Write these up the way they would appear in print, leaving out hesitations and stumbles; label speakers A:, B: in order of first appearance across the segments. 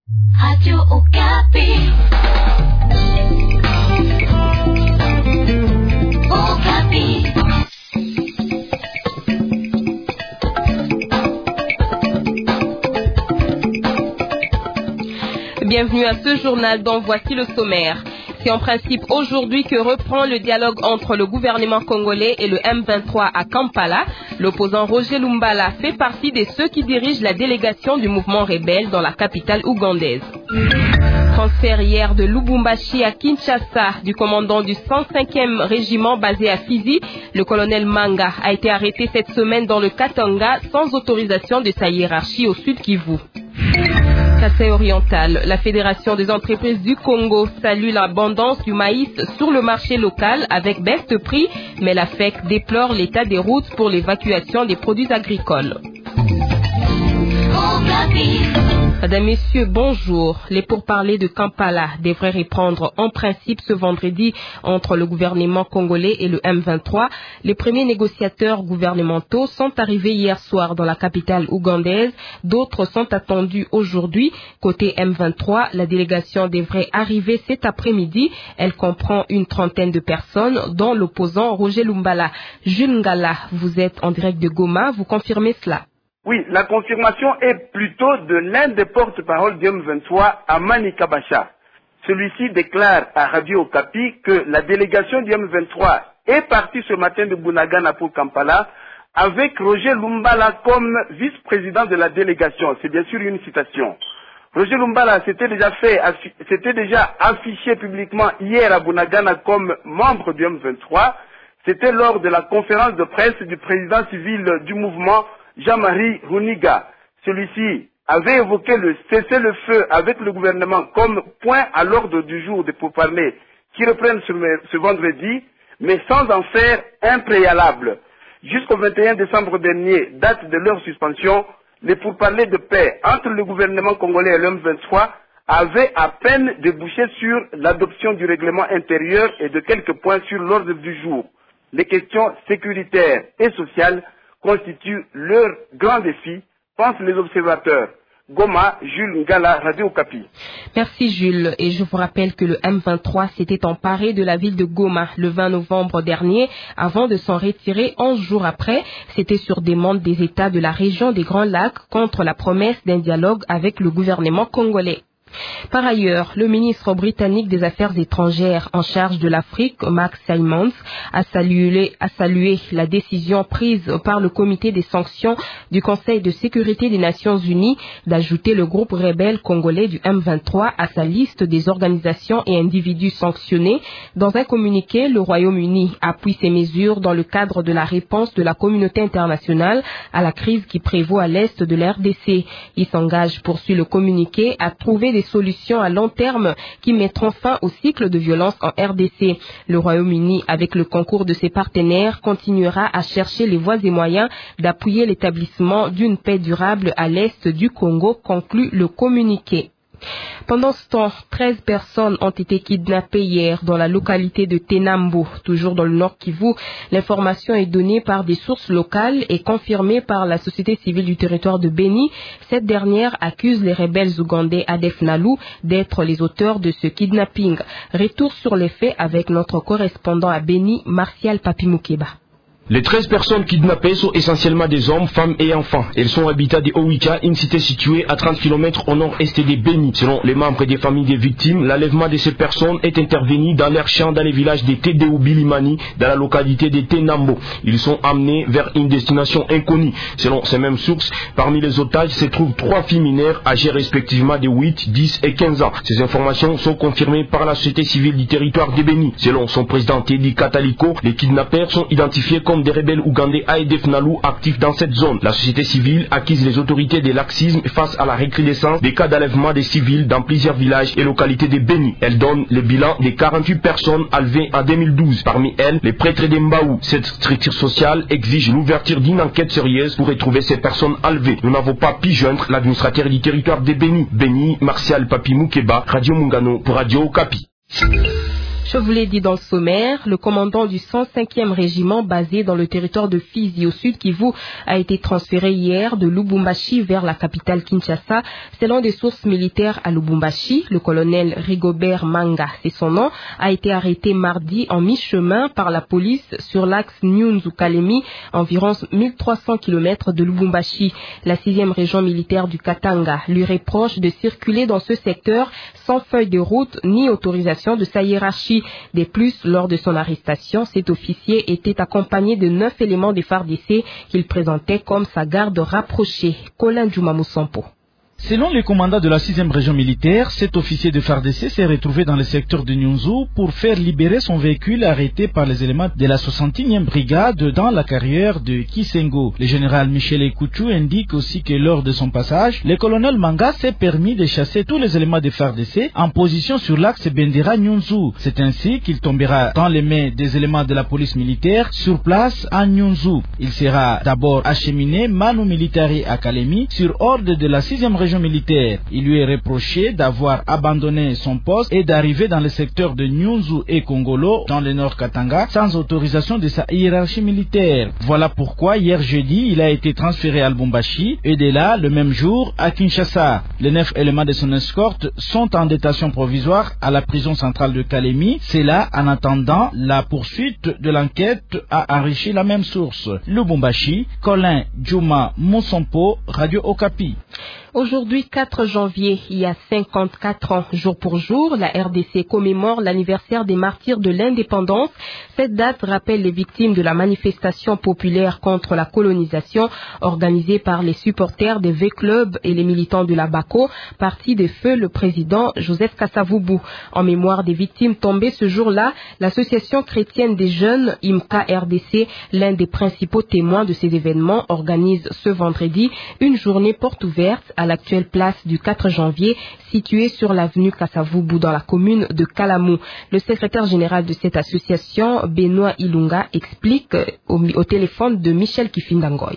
A: Radio Okapi. Okapi.
B: Bienvenue à ce journal dont voici le sommaire. C'est en principe aujourd'hui que reprend le dialogue entre le gouvernement congolais et le M23 à Kampala. L'opposant Roger Lumbala fait partie de ceux qui dirigent la délégation du mouvement rebelle dans la capitale ougandaise. Transfert hier de Lubumbashi à Kinshasa du commandant du 105e régiment basé à Fizi, le colonel Manga a été arrêté cette semaine dans le Katanga sans autorisation de sa hiérarchie au Sud Kivu. Kasaï oriental, la Fédération des entreprises du Congo salue l'abondance du maïs sur le marché local avec baisse de prix, mais la FEC déplore l'état des routes pour l'évacuation des produits agricoles. Madame, Messieurs, bonjour. Les pourparlers de Kampala devraient reprendre en principe ce vendredi entre le gouvernement congolais et le M23. Les premiers négociateurs gouvernementaux sont arrivés hier soir dans la capitale ougandaise. D'autres sont attendus aujourd'hui. Côté M23, la délégation devrait arriver cet après-midi. Elle comprend une trentaine de personnes, dont l'opposant Roger Lumbala. Jules Ngala, vous êtes en direct de Goma. Vous confirmez cela?
C: Oui, la confirmation est plutôt de l'un des porte-paroles du M23, Amani Kabacha. Celui-ci déclare à Radio Okapi que la délégation du M23 est partie ce matin de Bunagana pour Kampala avec Roger Lumbala comme vice-président de la délégation. C'est bien sûr une citation. Roger Lumbala s'était déjà affiché publiquement hier à Bunagana comme membre du M23. C'était lors de la conférence de presse du président civil du mouvement Jean-Marie Runiga. Celui-ci avait évoqué le cessez-le-feu avec le gouvernement comme point à l'ordre du jour des pourparlers qui reprennent ce vendredi, mais sans en faire un préalable. Jusqu'au 21 décembre dernier, date de leur suspension, les pourparlers de paix entre le gouvernement congolais et le M23 avaient à peine débouché sur l'adoption du règlement intérieur et de quelques points sur l'ordre du jour. Les questions sécuritaires et sociales constitue leur grand défi, pensent les observateurs. Goma, Jules Ngala, Radio Okapi.
B: Merci Jules. Et je vous rappelle que le M23 s'était emparé de la ville de Goma le 20 novembre dernier avant de s'en retirer 11 jours après. C'était sur demande des États de la région des Grands Lacs contre la promesse d'un dialogue avec le gouvernement congolais. Par ailleurs, le ministre britannique des Affaires étrangères en charge de l'Afrique, Mark Simons, a salué la décision prise par le comité des sanctions du Conseil de sécurité des Nations Unies d'ajouter le groupe rebelle congolais du M23 à sa liste des organisations et individus sanctionnés. Dans un communiqué, le Royaume-Uni appuie ces mesures dans le cadre de la réponse de la communauté internationale à la crise qui prévaut à l'est de la RDC. Il s'engage, poursuit le communiqué, à trouver des solutions à long terme qui mettront fin au cycle de violence en RDC. Le Royaume-Uni, avec le concours de ses partenaires, continuera à chercher les voies et moyens d'appuyer l'établissement d'une paix durable à l'est du Congo, conclut le communiqué. Pendant ce temps, 13 personnes ont été kidnappées hier dans la localité de Tenambo, toujours dans le Nord Kivu. L'information est donnée par des sources locales et confirmée par la société civile du territoire de Beni. Cette dernière accuse les rebelles ougandais ADF Nalu d'être les auteurs de ce kidnapping. Retour sur les faits avec notre correspondant à Beni, Martial Papimukeba.
D: Les 13 personnes kidnappées sont essentiellement des hommes, femmes et enfants. Elles sont habitats de Owika, une cité située à 30 km au nord-est des Beni. Selon les membres des familles des victimes, l'enlèvement de ces personnes est intervenu dans leur champ dans les villages de Tedeu Bilimani, dans la localité de Tenambo. Ils sont amenés vers une destination inconnue. Selon ces mêmes sources, parmi les otages se trouvent 3 filles mineures âgées respectivement de 8, 10 et 15 ans. Ces informations sont confirmées par la société civile du territoire de Beni. Selon son président Teddy Kataliko, les kidnappeurs sont identifiés comme des rebelles ougandais ADF Nalu actifs dans cette zone. La société civile accuse les autorités de laxisme face à la recrudescence des cas d'enlèvement des civils dans plusieurs villages et localités de Beni. Elle donne le bilan des 48 personnes enlevées en 2012. Parmi elles, les prêtres de Mbaou. Cette structure sociale exige l'ouverture d'une enquête sérieuse pour retrouver ces personnes enlevées. Nous n'avons pas pu joindre l'administrateur du territoire de Beni. Beni, Martial Papi Moukeba, Radio Mungano pour Radio Okapi.
B: Je vous l'ai dit dans le sommaire, le commandant du 105e régiment basé dans le territoire de Fizi au sud Kivu a été transféré hier de Lubumbashi vers la capitale Kinshasa. Selon des sources militaires à Lubumbashi, le colonel Rigobert Manga, c'est son nom, a été arrêté mardi en mi-chemin par la police sur l'axe Nyunzu-Kalemi, environ 1300 km de Lubumbashi. La 6e région militaire du Katanga lui reproche de circuler dans ce secteur sans feuille de route ni autorisation de sa hiérarchie. De plus, lors de son arrestation, cet officier était accompagné de 9 éléments des FARDC qu'il présentait comme sa garde rapprochée. Colin Juma Moussampo.
E: Selon les commandants de la 6e région militaire, cet officier de FARDC s'est retrouvé dans le secteur de Nyunzu pour faire libérer son véhicule arrêté par les éléments de la 61e brigade dans la carrière de Kisengo. Le général Michel Ekouchou indique aussi que lors de son passage, le colonel Manga s'est permis de chasser tous les éléments de FARDC en position sur l'axe Bendera-Nyunzu. C'est ainsi qu'il tombera dans les mains des éléments de la police militaire sur place à Nyunzu. Il sera d'abord acheminé Manu Militari à Kalemi sur ordre de la 6e région militaire. Il lui est reproché d'avoir abandonné son poste et d'arriver dans le secteur de Nyunzu et Kongolo dans le nord Katanga sans autorisation de sa hiérarchie militaire. Voilà pourquoi hier jeudi il a été transféré à Lubumbashi et de là le même jour à Kinshasa. Les 9 éléments de son escorte sont en détention provisoire à la prison centrale de Kalemi. C'est là en attendant la poursuite de l'enquête, a enrichi la même source. Lubumbashi, Colin Juma Moussompo, Radio Okapi.
B: Aujourd'hui, 4 janvier, il y a 54 ans, jour pour jour, la RDC commémore l'anniversaire des martyrs de l'indépendance. Cette date rappelle les victimes de la manifestation populaire contre la colonisation organisée par les supporters des V-Club et les militants de la BACO, parti de feu le président Joseph Kasavubu. En mémoire des victimes tombées ce jour-là, l'association chrétienne des jeunes, IMCA RDC, l'un des principaux témoins de ces événements, organise ce vendredi une journée porte ouverte à l'actuelle place du 4 janvier, située sur l'avenue Kasavubu dans la commune de Kalamou. Le secrétaire général de cette association, Benoît Ilunga, explique au téléphone de Michel Kifindangoy.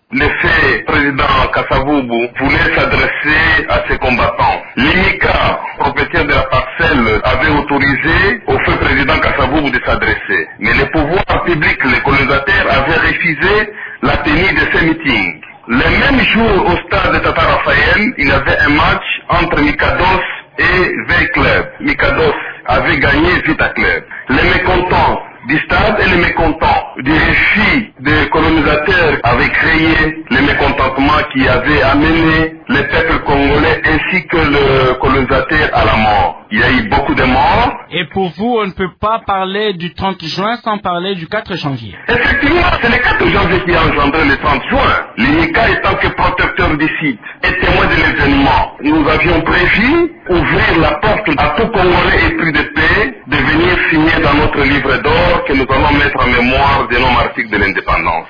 F: Le président Kasavubu voulait s'adresser à ses combattants. L'IMICA, propriétaire de la parcelle, avait autorisé au feu président Kasavubu de s'adresser. Mais les pouvoirs publics, les colonisateurs, avaient refusé la tenue de ces meetings. Le même jour, au stade de Tata Raphaël, il y avait un match entre Mikados et V-Club. Mikados avait gagné Vita Club. Les mécontents du stade et les mécontents du récit des colonisateurs avaient créé les mécontentements qui avaient amené les peuples congolais ainsi que le colonisateur à la mort. Il y a eu beaucoup de morts.
G: Et pour vous, on ne peut pas parler du 30 juin sans parler du 4 janvier.
F: Effectivement, c'est le 4 janvier qui a engendré le 30 juin. L'INICA étant que protecteur du site et témoin de l'événement, nous avions prévu ouvrir la porte à tout Congolais épris de paix de venir signer dans notre livre d'or que nous allons mettre en mémoire des noms martyrs de l'indépendance.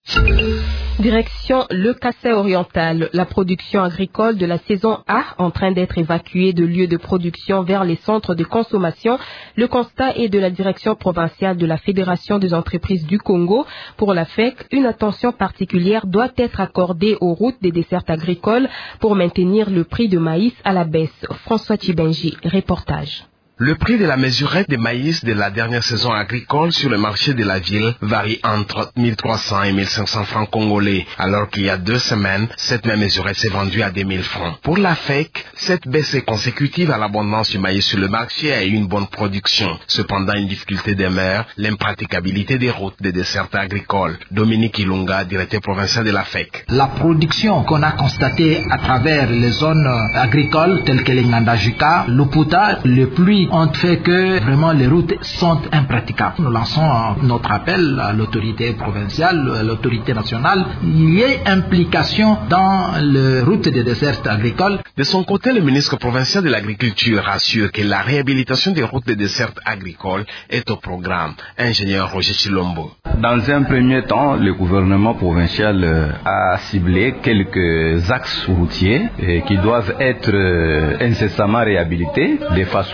B: Direction le Kassai oriental. La production agricole de la saison A en train d'être évacuée de lieux de production vers les centres de consommation. Le constat est de la direction provinciale de la Fédération des entreprises du Congo. Pour la FEC, une attention particulière doit être accordée aux routes des dessertes agricoles pour maintenir le prix de maïs à la baisse. François Chibenji, reportage.
H: Le prix de la mesurette de maïs de la dernière saison agricole sur le marché de la ville varie entre 1300 et 1500 francs congolais, alors qu'il y a 2 semaines, cette même mesurette s'est vendue à 2000 francs. Pour la FEC, cette baisse est consécutive à l'abondance du maïs sur le marché et à une bonne production. Cependant, une difficulté demeure, l'impraticabilité des routes des dessertes agricoles. Dominique Ilunga, directeur provincial de la FEC.
I: La production qu'on a constatée à travers les zones agricoles telles que les Ngandajuka, Luputa, le pluie ont fait que vraiment les routes sont impraticables. Nous lançons notre appel à l'autorité provinciale, à l'autorité nationale. Il y a implication dans les routes des dessertes agricoles.
H: De son côté, le ministre provincial de l'Agriculture rassure que la réhabilitation des routes des dessertes agricoles est au programme. Ingénieur Roger Chilombo.
J: Dans un premier temps, le gouvernement provincial a ciblé quelques axes routiers qui doivent être incessamment réhabilités de façon à permettre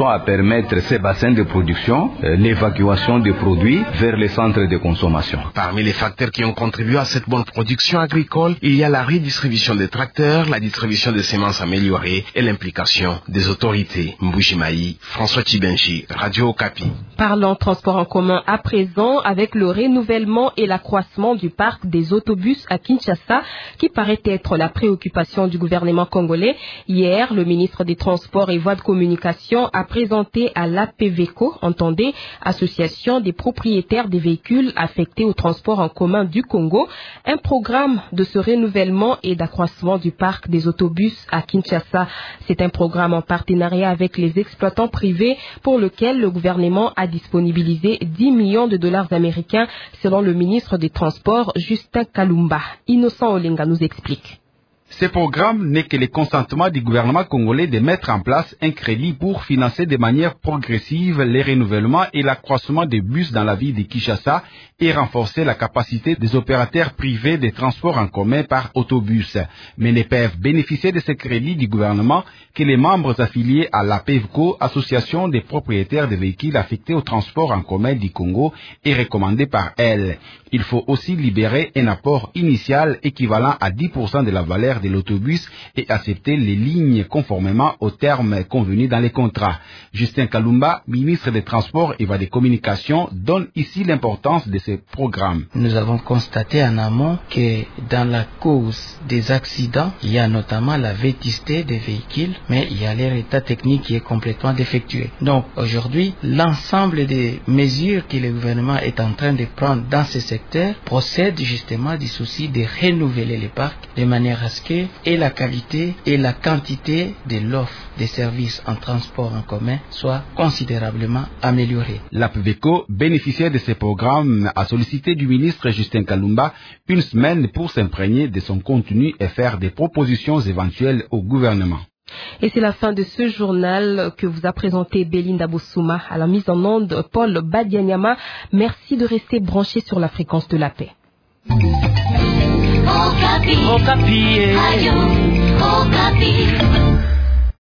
J: permettre ces bassins de production, l'évacuation des produits vers les centres de consommation.
H: Parmi les facteurs qui ont contribué à cette bonne production agricole, il y a la redistribution des tracteurs, la distribution des semences améliorées et l'implication des autorités. Mboujimaï, François Tibenji, Radio Okapi.
B: Parlons transport en commun à présent avec le renouvellement et l'accroissement du parc des autobus à Kinshasa qui paraît être la préoccupation du gouvernement congolais. Hier, le ministre des Transports et Voies de Communication a présenté à l'APVECO, entendez, Association des propriétaires des véhicules affectés au transport en commun du Congo, un programme de ce renouvellement et d'accroissement du parc des autobus à Kinshasa. C'est un programme en partenariat avec les exploitants privés pour lequel le gouvernement a disponibilisé 10 millions de dollars américains selon le ministre des Transports, Justin Kalumba. Innocent Olenga nous explique.
K: Ce programme n'est que le consentement du gouvernement congolais de mettre en place un crédit pour financer de manière progressive les renouvellements et l'accroissement des bus dans la ville de Kinshasa et renforcer la capacité des opérateurs privés de transport en commun par autobus. Mais ne peuvent bénéficier de ce crédit du gouvernement que les membres affiliés à l'APVCO, Association des propriétaires de véhicules affectés au transport en commun du Congo, et recommandé par elle. Il faut aussi libérer un apport initial équivalent à 10% de la valeur de l'autobus et accepter les lignes conformément aux termes convenus dans les contrats. Justin Kalumba, ministre des Transports et des Communications, donne ici l'importance de ce programme.
L: Nous avons constaté en amont que dans la cause des accidents, il y a notamment la vétusté des véhicules, mais il y a leur état technique qui est complètement défectueux. Donc aujourd'hui, l'ensemble des mesures que le gouvernement est en train de prendre dans ce secteur procède justement du souci de renouveler les parcs de manière à ce que et la qualité et la quantité de l'offre des services en transport en commun soit considérablement améliorée.
K: L'APVECO, bénéficiaire de ce programme, a sollicité du ministre Justin Kalumba une semaine pour s'imprégner de son contenu et faire des propositions éventuelles au gouvernement.
B: Et c'est la fin de ce journal que vous a présenté Belinda Bossouma. À la mise en onde, Paul Badianyama. Merci de rester branché sur la fréquence de la paix.
A: Okapi. Okapi. Radio Okapi.